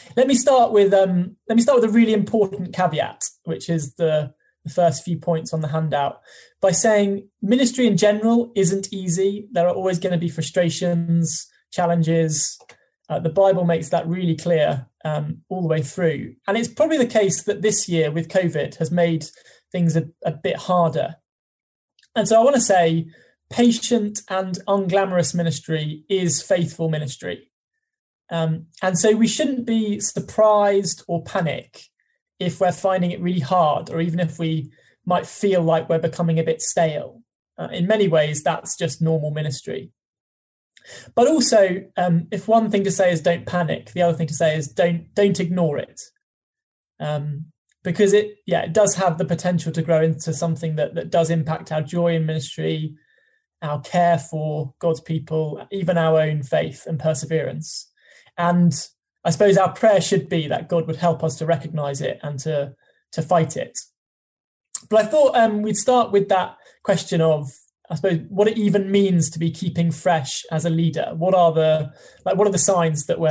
Let me start with a really important caveat, which is the first few points on the handout, by saying ministry in general isn't easy. There are always going to be frustrations, challenges. The Bible makes that really clear all the way through. And it's probably the case that this year with COVID has made things a bit harder. And so I want to say patient and unglamorous ministry is faithful ministry. And so we shouldn't be surprised or panic if we're finding it really hard, or even if we might feel like we're becoming a bit stale. In many ways, that's just normal ministry. But also, if one thing to say is don't panic, the other thing to say is don't ignore it. Because it does have the potential to grow into something that does impact our joy in ministry, our care for God's people, even our own faith and perseverance. And I suppose our prayer should be that God would help us to recognise it and to fight it. But I thought we'd start with that question of, I suppose, what it even means to be keeping fresh as a leader. What are the signs that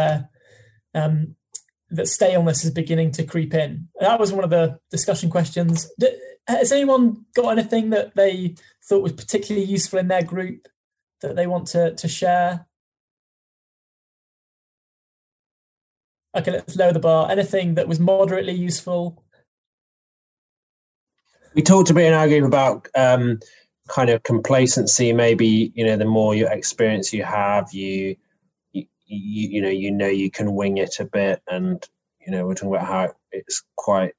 that staleness is beginning to creep in? That was one of the discussion questions. Has anyone got anything that they thought was particularly useful in their group that they want to share? Okay, let's lower the bar. Anything that was moderately useful? We talked a bit in our group about kind of complacency. Maybe, the more your experience you have, you can wing it a bit, and we're talking about how it's quite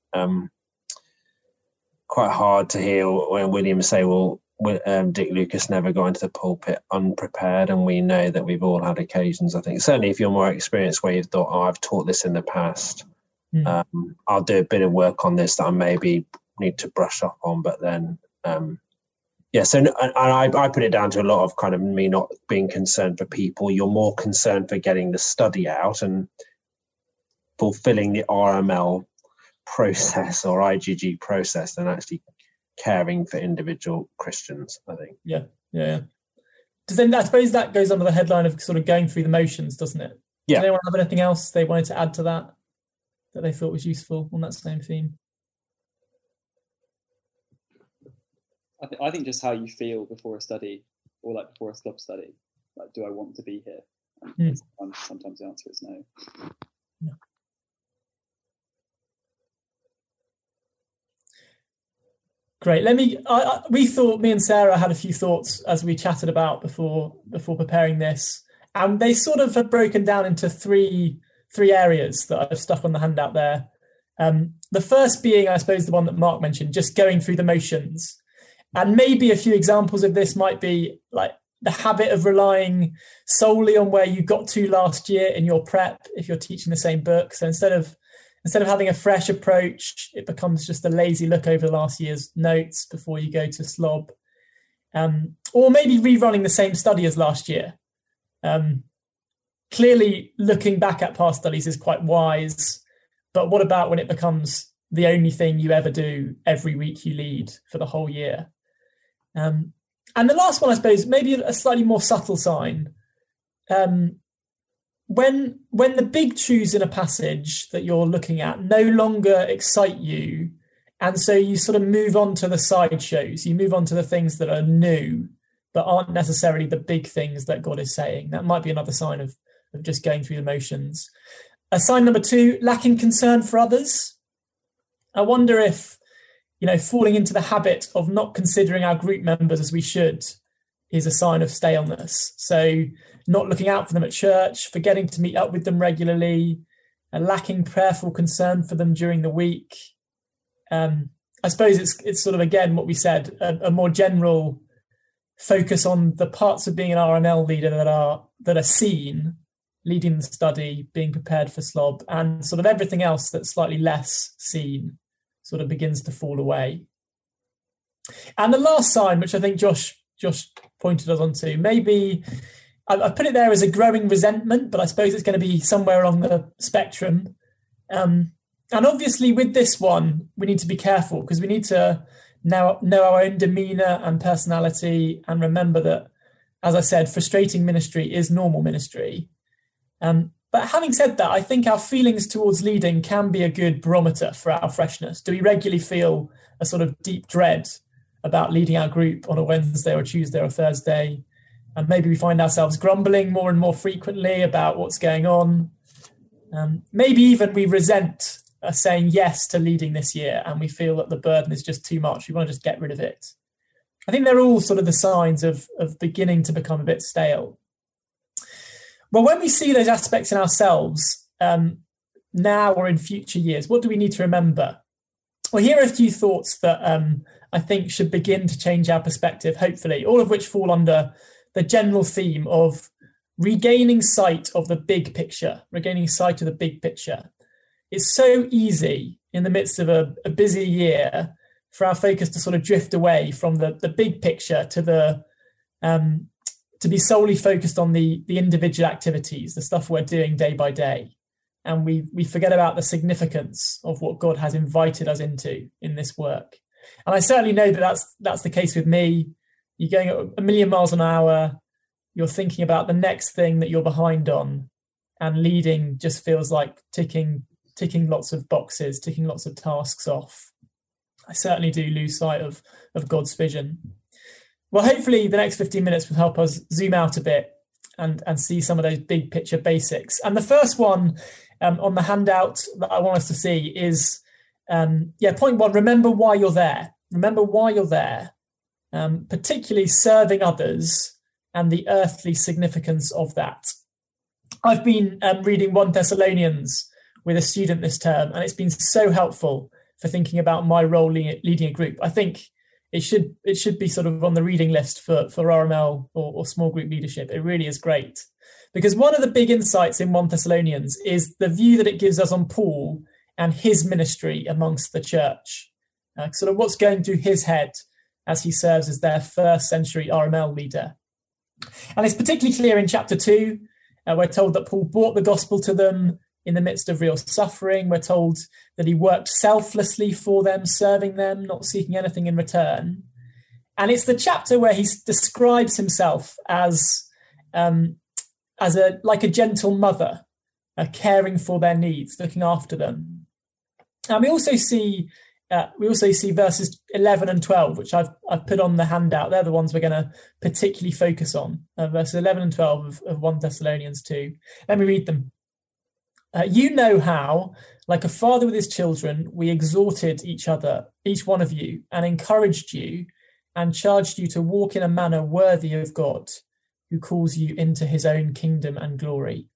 hard to hear when William say, well, Dick Lucas never got into the pulpit unprepared, and we know that we've all had occasions. I think certainly if you're more experienced where you've thought, I've taught this in the past, I'll do a bit of work on this that I maybe need to brush up on, but then so I put it down to a lot of kind of me not being concerned for people. You're more concerned for getting the study out and fulfilling the RML process or IGG process than actually caring for individual Christians, I think. Yeah. Does then, I suppose that goes under the headline of sort of going through the motions, doesn't it? Yeah. Does anyone have anything else they wanted to add to that they thought was useful on that same theme? I think just how you feel before a study, or like before a club study. Like, do I want to be here? And sometimes the answer is no. Yeah. Great. Me and Sarah had a few thoughts as we chatted about before preparing this, and they sort of have broken down into three areas that I've stuck on the handout there. The first being, I suppose, the one that Mark mentioned, just going through the motions. And maybe a few examples of this might be like the habit of relying solely on where you got to last year in your prep, if you're teaching the same book. So instead of having a fresh approach, it becomes just a lazy look over last year's notes before you go to slob. Or maybe rerunning the same study as last year. Clearly, looking back at past studies is quite wise, but what about when it becomes the only thing you ever do every week you lead for the whole year? And the last one, I suppose, maybe a slightly more subtle sign. When the big truths in a passage that you're looking at no longer excite you, and so you sort of move on to the sideshows, you move on to the things that are new, but aren't necessarily the big things that God is saying. That might be another sign of just going through the motions. Sign number 2, lacking concern for others. I wonder if, falling into the habit of not considering our group members as we should is a sign of staleness. So not looking out for them at church, forgetting to meet up with them regularly, lacking prayerful concern for them during the week. I suppose it's sort of, again, what we said, a more general focus on the parts of being an RML leader that are seen, leading the study, being prepared for slob, and sort of everything else that's slightly less seen sort of begins to fall away. And the last sign, which I think Josh pointed us onto, maybe I've put it there as a growing resentment, but I suppose it's going to be somewhere along the spectrum. And obviously with this one, we need to be careful because we need to know our own demeanour and personality, and remember that, as I said, frustrating ministry is normal ministry. But But having said that, I think our feelings towards leading can be a good barometer for our freshness. Do we regularly feel a sort of deep dread about leading our group on a Wednesday or Tuesday or Thursday? And maybe we find ourselves grumbling more and more frequently about what's going on. Maybe even we resent saying yes to leading this year, and we feel that the burden is just too much. We want to just get rid of it. I think they're all sort of the signs of beginning to become a bit stale. Well, when we see those aspects in ourselves now or in future years, what do we need to remember? Well, here are a few thoughts that I think should begin to change our perspective, hopefully, all of which fall under the general theme of regaining sight of the big picture, regaining sight of the big picture. It's so easy in the midst of a busy year for our focus to sort of drift away from the big picture to be solely focused on the individual activities, the stuff we're doing day by day. And we forget about the significance of what God has invited us into in this work. And I certainly know that that's the case with me. You're going at a million miles an hour. You're thinking about the next thing that you're behind on, and leading just feels like ticking lots of boxes, ticking lots of tasks off. I certainly do lose sight of God's vision. Well, hopefully the next 15 minutes will help us zoom out a bit and see some of those big picture basics. And the first one on the handout that I want us to see is, point one, remember why you're there. Remember why you're there, particularly serving others and the earthly significance of that. I've been reading 1 Thessalonians with a student this term, and it's been so helpful for thinking about my role leading a group. I think it should be sort of on the reading list for RML or small group leadership. It really is great. Because one of the big insights in 1 Thessalonians is the view that it gives us on Paul and his ministry amongst the church. Sort of what's going through his head as he serves as their first century RML leader. And it's particularly clear in chapter 2. We're told that Paul brought the gospel to them in the midst of real suffering. We're told that he worked selflessly for them, serving them, not seeking anything in return. And it's the chapter where he describes himself as like a gentle mother, caring for their needs, looking after them. And we also see verses 11 and 12, which I've put on the handout. They're the ones we're going to particularly focus on, verses 11 and 12 of 1 Thessalonians 2. Let me read them. You know how, like a father with his children, we exhorted each one of you, and encouraged you and charged you to walk in a manner worthy of God, who calls you into his own kingdom and glory.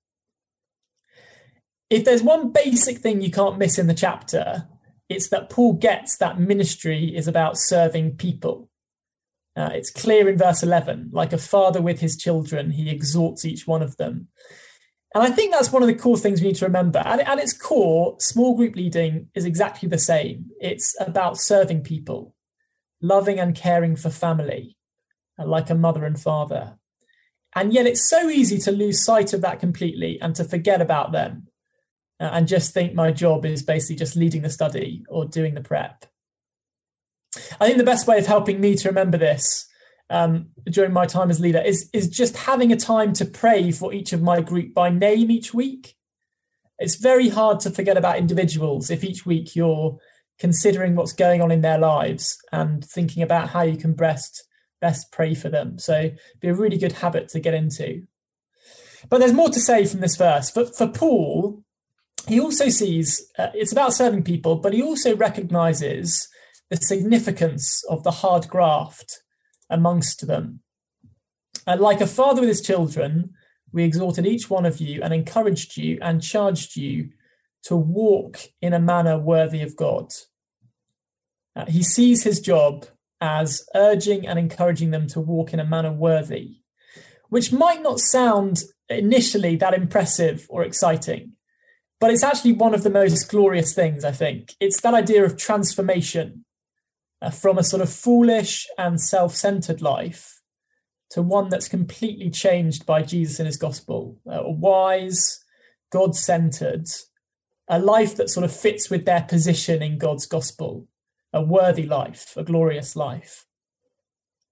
If there's one basic thing you can't miss in the chapter, it's that Paul gets that ministry is about serving people. It's clear in verse 11, like a father with his children, he exhorts each one of them. And I think that's one of the core things we need to remember. At its core, small group leading is exactly the same. It's about serving people, loving and caring for family, like a mother and father. And yet it's so easy to lose sight of that completely and to forget about them and just think my job is basically just leading the study or doing the prep. I think the best way of helping me to remember this during my time as leader is just having a time to pray for each of my group by name each week. It's very hard to forget about individuals if each week you're considering what's going on in their lives and thinking about how you can best pray for them. So it'd be a really good habit to get into. But there's more to say from this verse. For Paul, he also sees it's about serving people, but he also recognizes the significance of the hard graft amongst them. Like a father with his children, we exhorted each one of you and encouraged you and charged you to walk in a manner worthy of God. He sees his job as urging and encouraging them to walk in a manner worthy, which might not sound initially that impressive or exciting, but it's actually one of the most glorious things, I think. It's that idea of transformation from a sort of foolish and self-centered life to one that's completely changed by Jesus and his gospel, a wise, God-centered, a life that sort of fits with their position in God's gospel, a worthy life, a glorious life.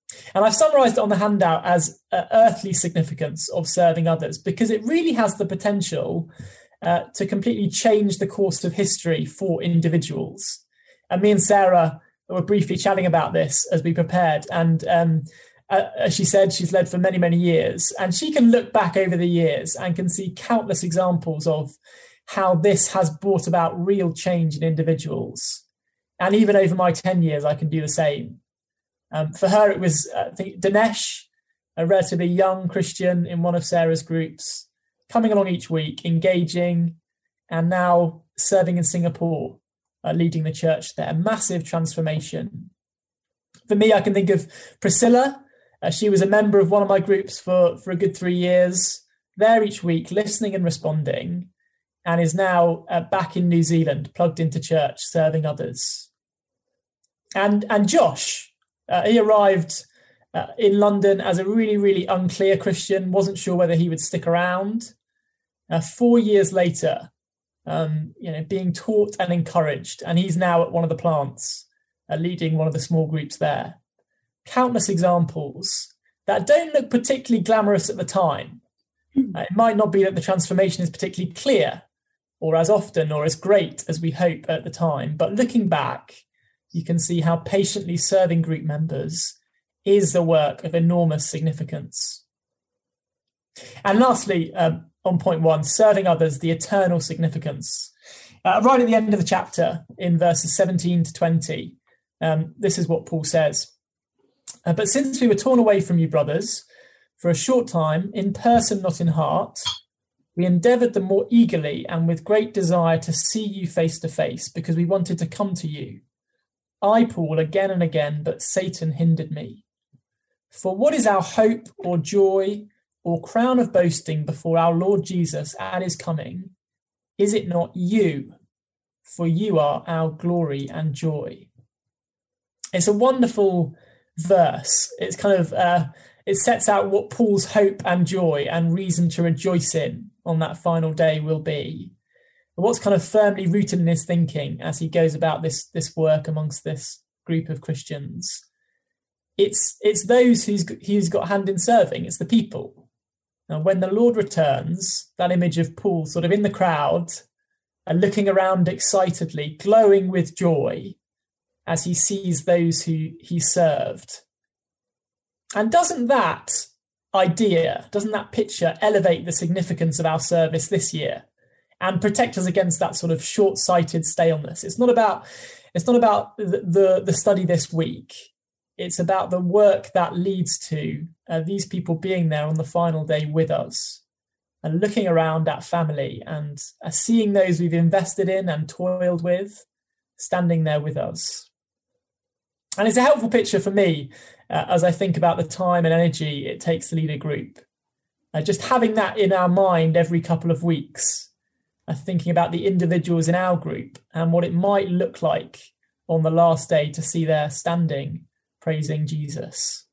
And I've summarised it on the handout as earthly significance of serving others, because it really has the potential to completely change the course of history for individuals. And me and Sarah were briefly chatting about this as we prepared. And as she said, she's led for many, many years. And she can look back over the years and can see countless examples of how this has brought about real change in individuals. And even over my 10 years, I can do the same. For her, it was, I think, Dinesh, a relatively young Christian in one of Sarah's groups, coming along each week, engaging, and now serving in Singapore, leading the church there. Massive transformation. For me, I can think of Priscilla. She was a member of one of my groups for a good 3 years, there each week, listening and responding, and is now back in New Zealand, plugged into church, serving others. And Josh, he arrived in London as a really, really unclear Christian, wasn't sure whether he would stick around. 4 years later, being taught and encouraged, and he's now at one of the plants, leading one of the small groups there. Countless examples that don't look particularly glamorous at the time. It might not be that the transformation is particularly clear or as often or as great as we hope at the time, but looking back, you can see how patiently serving group members is a work of enormous significance. And lastly, on point 1, serving others, the eternal significance. Right at the end of the chapter, in verses 17 to 20, this is what Paul says. But since we were torn away from you, brothers, for a short time, in person, not in heart, we endeavoured the more eagerly and with great desire to see you face to face, because we wanted to come to you. I, Paul, again and again, but Satan hindered me. For what is our hope or joy or crown of boasting before our Lord Jesus at his coming? Is it not you? For you are our glory and joy. It's a wonderful verse. It's kind of, it sets out what Paul's hope and joy and reason to rejoice in on that final day will be. What's kind of firmly rooted in his thinking as he goes about this work amongst this group of Christians. It's those he's got hand in serving. It's the people. Now, when the Lord returns, that image of Paul sort of in the crowd and looking around excitedly, glowing with joy as he sees those who he served. And doesn't that picture elevate the significance of our service this year and protect us against that sort of short-sighted staleness? It's not about the study this week. It's about the work that leads to these people being there on the final day with us and looking around at family and seeing those we've invested in and toiled with standing there with us. And it's a helpful picture for me as I think about the time and energy it takes to lead a group. Just having that in our mind every couple of weeks, thinking about the individuals in our group and what it might look like on the last day to see there standing, praising Jesus.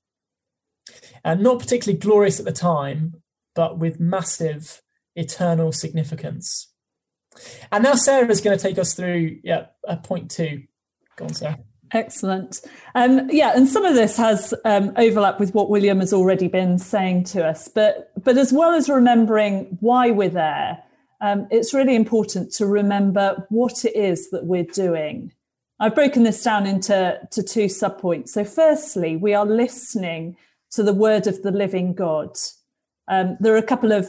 And not particularly glorious at the time, but with massive eternal significance. And now Sarah's going to take us through point 2. Go on, Sarah. Excellent. And some of this has overlap with what William has already been saying to us. But as well as remembering why we're there, it's really important to remember what it is that we're doing. I've broken this down into 2 subpoints. So firstly, we are listening to the word of the living God. There are a couple of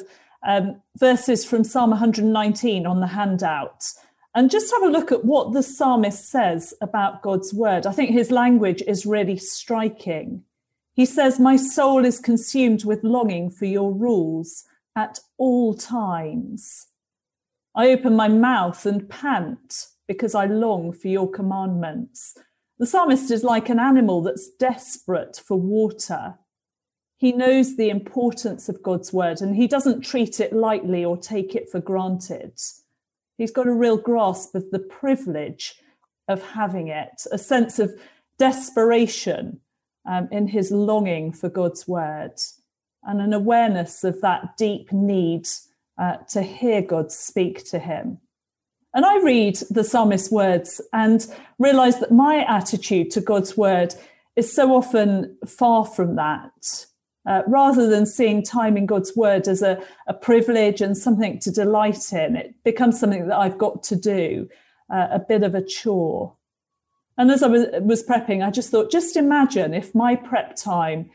verses from Psalm 119 on the handout. And just have a look at what the psalmist says about God's word. I think his language is really striking. He says, "My soul is consumed with longing for your rules at all times. I open my mouth and pant because I long for your commandments." The psalmist is like an animal that's desperate for water. He knows the importance of God's word and he doesn't treat it lightly or take it for granted. He's got a real grasp of the privilege of having it, a sense of desperation in his longing for God's word, and an awareness of that deep need to hear God speak to him. And I read the psalmist's words and realise that my attitude to God's word is so often far from that. Rather than seeing time in God's word as a privilege and something to delight in, it becomes something that I've got to do, a bit of a chore. And as I was prepping, I just thought, just imagine if in my prep time,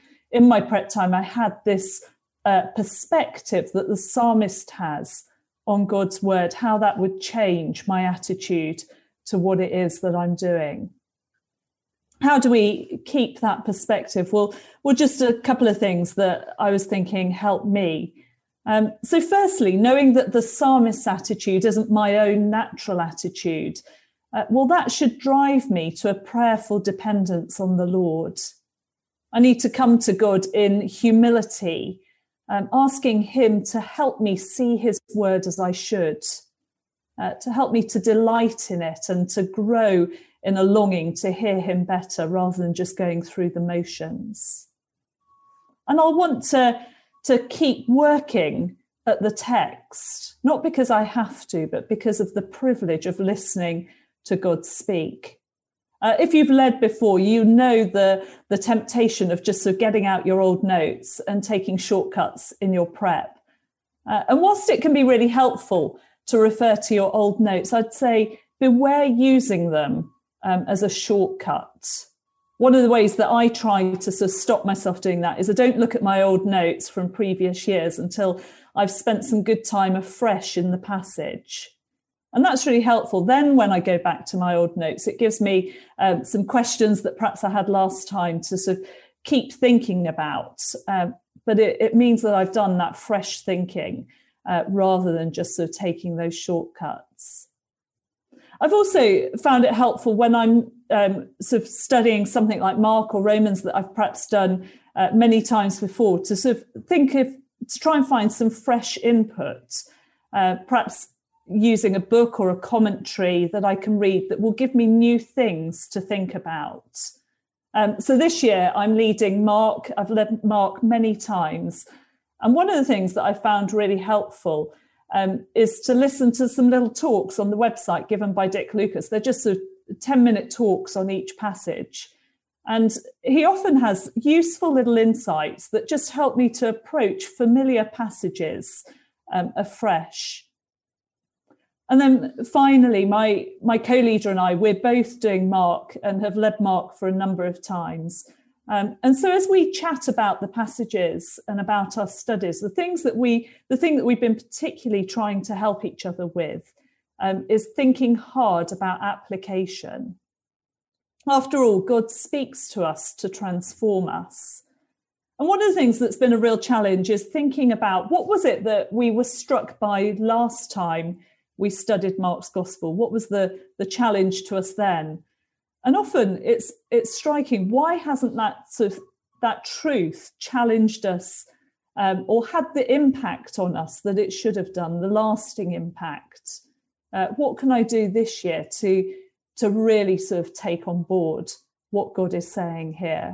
I had this perspective that the psalmist has on God's word, how that would change my attitude to what it is that I'm doing. How do we keep that perspective? Well, just a couple of things that I was thinking help me. So firstly, knowing that the psalmist's attitude isn't my own natural attitude, that should drive me to a prayerful dependence on the Lord. I need to come to God in humility, asking him to help me see his word as I should, to help me to delight in it and to grow in a longing to hear him better rather than just going through the motions. And I'll want to keep working at the text, not because I have to, but because of the privilege of listening to God speak. If you've led before, you know the temptation of just sort of getting out your old notes and taking shortcuts in your prep. And whilst it can be really helpful to refer to your old notes, I'd say beware using them as a shortcut. One of the ways that I try to sort of stop myself doing that is I don't look at my old notes from previous years until I've spent some good time afresh in the passage. And that's really helpful. Then when I go back to my old notes, it gives me some questions that perhaps I had last time to sort of keep thinking about. But it means that I've done that fresh thinking rather than just sort of taking those shortcuts. I've also found it helpful when I'm sort of studying something like Mark or Romans that I've perhaps done many times before to sort of to try and find some fresh input, perhaps using a book or a commentary that I can read that will give me new things to think about. So this year I'm leading Mark. I've led Mark many times. And one of the things that I found really helpful is to listen to some little talks on the website given by Dick Lucas. They're just sort of 10-minute talks on each passage. And he often has useful little insights that just help me to approach familiar passages afresh. And then finally, my co-leader and I, we're both doing Mark and have led Mark for a number of times. And so as we chat about the passages and about our studies, the thing that we've been particularly trying to help each other with is thinking hard about application. After all, God speaks to us to transform us. And one of the things that's been a real challenge is thinking about what was it that we were struck by last time we studied Mark's Gospel? What was the challenge to us then? And often it's striking, why hasn't that truth challenged us or had the impact on us that it should have done, the lasting impact? What can I do this year to really sort of take on board what God is saying here?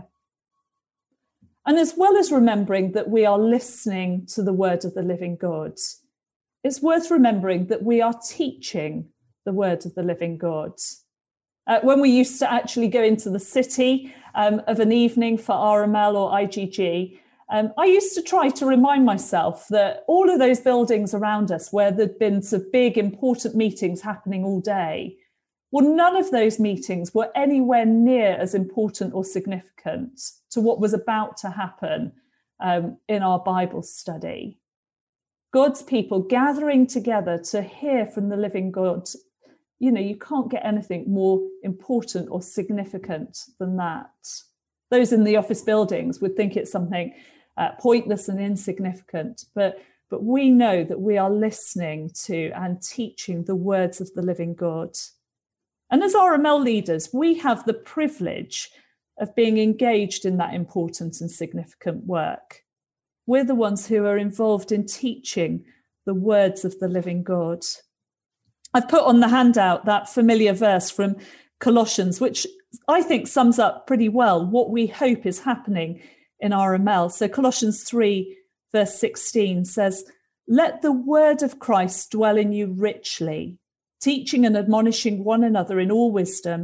And as well as remembering that we are listening to the word of the living God, it's worth remembering that we are teaching the word of the living God. When we used to actually go into the city of an evening for RML or IGG, I used to try to remind myself that all of those buildings around us where there'd been some big important meetings happening all day, well, none of those meetings were anywhere near as important or significant to what was about to happen in our Bible study. God's people gathering together to hear from the living God, you can't get anything more important or significant than that. Those in the office buildings would think it's something pointless and insignificant, but we know that we are listening to and teaching the words of the living God. And as RML leaders, we have the privilege of being engaged in that important and significant work. We're the ones who are involved in teaching the words of the living God. I've put on the handout that familiar verse from Colossians, which I think sums up pretty well what we hope is happening in RML. So Colossians 3, verse 16 says, "Let the word of Christ dwell in you richly, teaching and admonishing one another in all wisdom,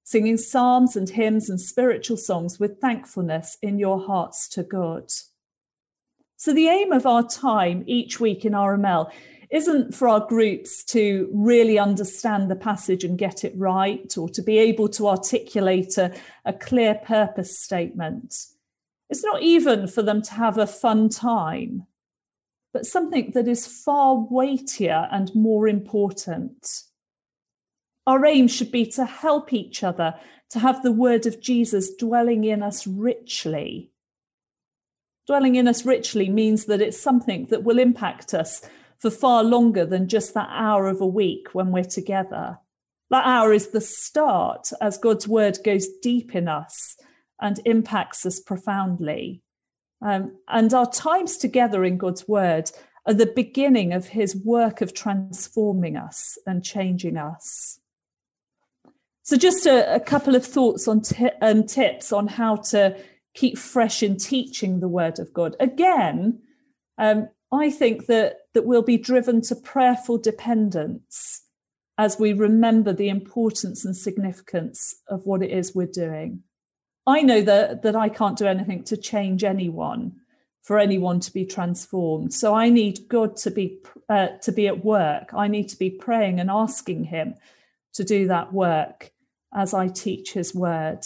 singing psalms and hymns and spiritual songs with thankfulness in your hearts to God. So the aim of our time each week in RML isn't for our groups to really understand the passage and get it right, or to be able to articulate a clear purpose statement. It's not even for them to have a fun time, but something that is far weightier and more important. Our aim should be to help each other to have the word of Jesus dwelling in us richly. Dwelling in us richly means that it's something that will impact us for far longer than just that hour of a week when we're together. That hour is the start as God's word goes deep in us and impacts us profoundly. And our times together in God's word are the beginning of his work of transforming us and changing us. So just a couple of thoughts on tips on how to keep fresh in teaching the word of God. Again, I think that we'll be driven to prayerful dependence as we remember the importance and significance of what it is we're doing. I know that I can't do anything to change anyone, for anyone to be transformed. So I need God to be at work. I need to be praying and asking him to do that work as I teach his word.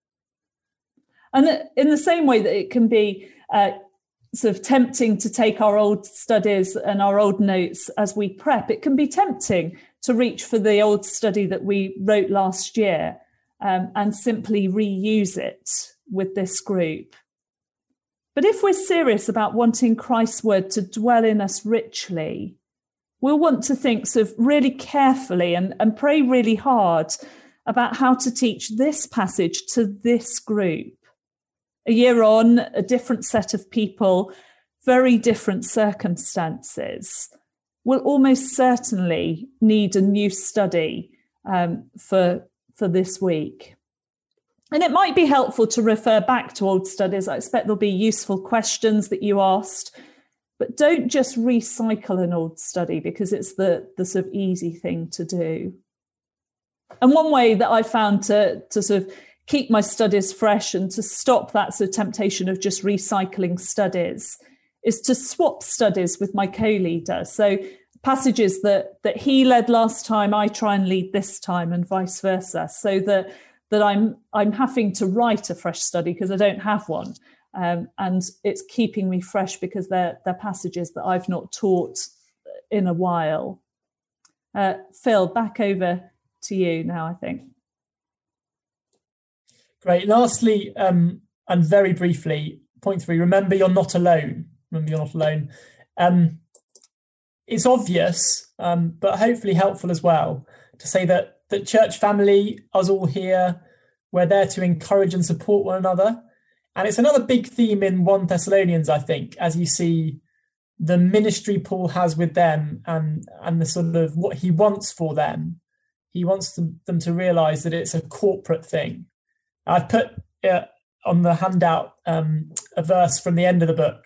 And in the same way that it can be sort of tempting to take our old studies and our old notes as we prep, it can be tempting to reach for the old study that we wrote last year and simply reuse it with this group. But if we're serious about wanting Christ's word to dwell in us richly, we'll want to think sort of really carefully and pray really hard about how to teach this passage to this group. A year on, a different set of people, very different circumstances, will almost certainly need a new study for this week. And it might be helpful to refer back to old studies. I expect there'll be useful questions that you asked, but don't just recycle an old study because it's the sort of easy thing to do. And one way that I found to sort of keep my studies fresh and to stop that sort of temptation of just recycling studies is to swap studies with my co-leader. So passages that he led last time, I try and lead this time, and vice versa, so that I'm having to write a fresh study because I don't have one. And it's keeping me fresh because they're passages that I've not taught in a while. Phil, back over to you now, I think. Great. Lastly, and very briefly, point 3, remember you're not alone. Remember you're not alone. It's obvious, but hopefully helpful as well, to say that church family, us all here, we're there to encourage and support one another. And it's another big theme in 1 Thessalonians, I think, as you see the ministry Paul has with them and the sort of what he wants for them. He wants them to realise that it's a corporate thing. I've put on the handout a verse from the end of the book.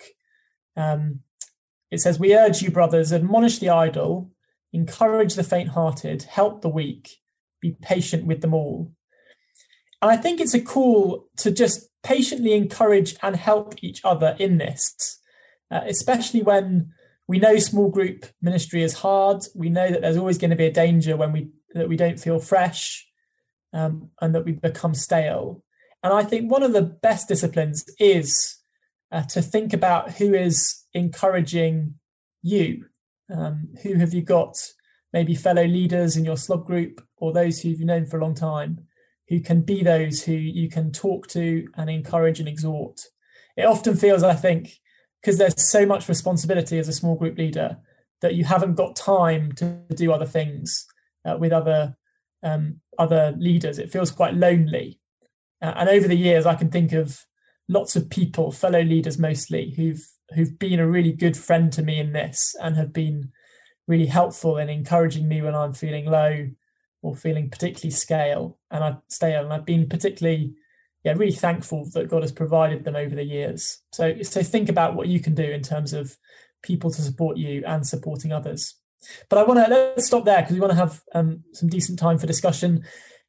It says, "We urge you, brothers, admonish the idle, encourage the faint-hearted, help the weak, be patient with them all." And I think it's a call to just patiently encourage and help each other in this, especially when we know small group ministry is hard. We know that there's always going to be a danger that we don't feel fresh and that we become stale. And I think one of the best disciplines is to think about who is encouraging you. Who have you got? Maybe fellow leaders in your slob group or those who you've known for a long time, who can be those who you can talk to and encourage and exhort. It often feels, I think, because there's so much responsibility as a small group leader, that you haven't got time to do other things with other leaders. It feels quite lonely. And over the years, I can think of lots of people, fellow leaders mostly, who've been a really good friend to me in this and have been really helpful in encouraging me when I'm feeling low or feeling particularly stale. And I've been particularly, really thankful that God has provided them over the years. So think about what you can do in terms of people to support you and supporting others. But let's stop there because we want to have some decent time for discussion.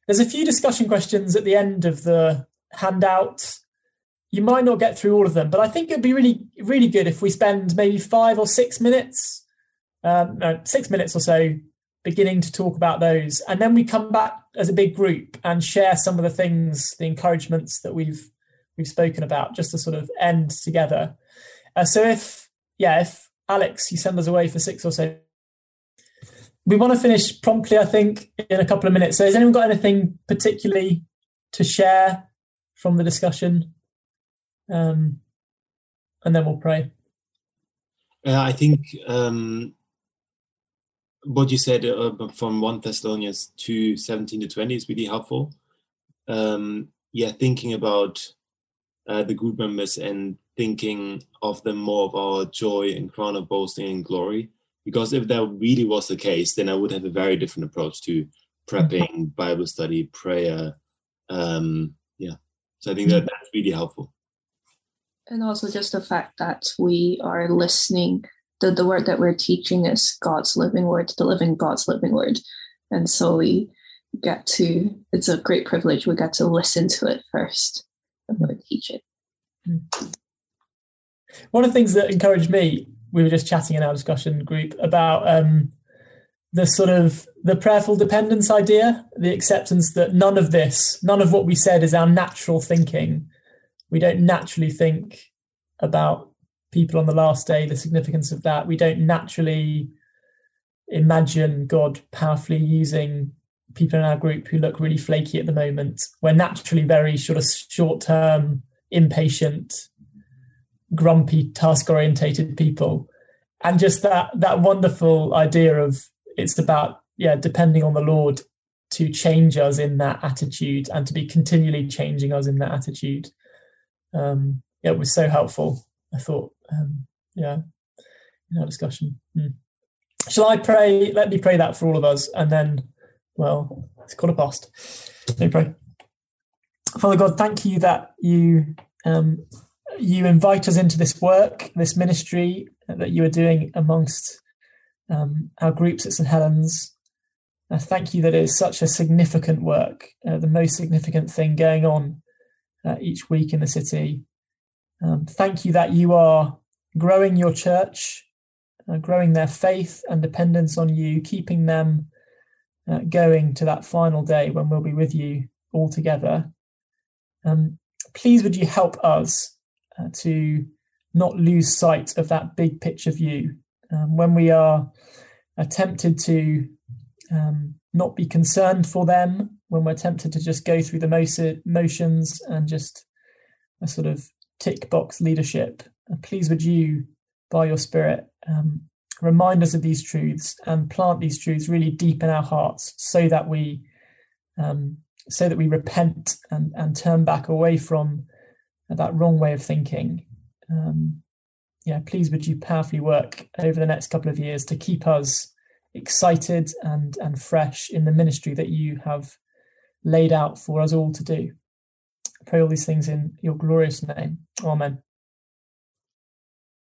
There's a few discussion questions at the end of the handout. You might not get through all of them, but I think it'd be really, really good if we spend maybe 5 or 6 minutes, 6 minutes or so, beginning to talk about those. And then we come back as a big group and share some of the things, the encouragements that we've spoken about, just to sort of end together. So if Alex, you send us away for 6 or so, we want to finish promptly, I think, in a couple of minutes. So has anyone got anything particularly to share from the discussion? And then we'll pray. I think what you said from 1 Thessalonians 2:17-20 is really helpful. Thinking about the group members and thinking of them more of our joy and crown of boasting and glory. Because if that really was the case, then I would have a very different approach to prepping, Bible study, prayer. So I think that's really helpful. And also just the fact that we are listening, the word that we're teaching is God's living word, the living God's living word. And so we get to, it's a great privilege, we get to listen to it first and then teach it. One of the things that encouraged me, we were just chatting in our discussion group about the sort of the prayerful dependence idea, the acceptance that none of what we said is our natural thinking. We don't naturally think about people on the last day, the significance of that. We don't naturally imagine God powerfully using people in our group who look really flaky at the moment. We're naturally very sort of short-term, impatient, grumpy, task-orientated people. And just that wonderful idea of it's about, depending on the Lord to change us in that attitude and to be continually changing us in that attitude. It was so helpful, I thought, in our discussion. Shall I pray? Let me pray that for all of us. And then, it's 1:15. Let me pray. Father God, thank you that you invite us into this work, this ministry that you are doing amongst our groups at St. Helens. Thank you that it is such a significant work, the most significant thing going on each week in the city. Thank you that you are growing your church, growing their faith and dependence on you, keeping them going to that final day when we'll be with you all together. Please would you help us to not lose sight of that big picture view when we are tempted to not be concerned for them, when we're tempted to just go through the motions and just a sort of tick box leadership. Please would you, by your Spirit, remind us of these truths and plant these truths really deep in our hearts so that we repent and turn back away from that wrong way of thinking. Please would you powerfully work over the next couple of years to keep us excited and fresh in the ministry that you have laid out for us all to do. I pray all these things in your glorious name. Amen.